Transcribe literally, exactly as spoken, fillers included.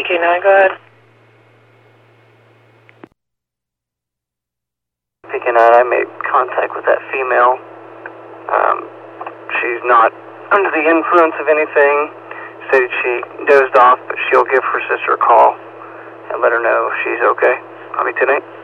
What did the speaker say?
two nine, go ahead. Peking out, I made contact with that female. Um, she's not under the influence of anything. Said she dozed off, but she'll give her sister a call and let her know if she's okay. I'll be tonight.